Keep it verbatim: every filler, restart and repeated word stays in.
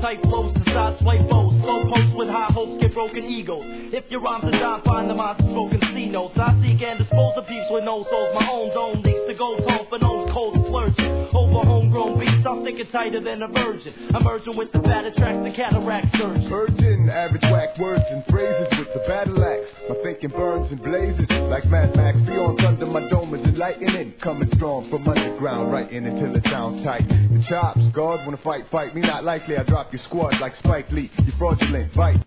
Tight flows to sidesway foes. Slow posts with high hopes get broken egos. If your rhymes are done, find the monster spoken C notes. I seek and dispose of peeps with no souls. My own zone leaks to go tone for those cold splurges. Over homegrown beats, I'm thinking tighter than a virgin. I'm merging with the bad attracts the cataract surgeon. Virgin, average whack words and phrases with the battle axe. My thinking burns and blazes like Mad Max. Beyond thunder, my dome is enlightening. Coming strong from underground, writing until it sounds tight. The chops, God wanna fight, fight me not likely. I drop your squad like Spike Lee. You fraudulent, fight.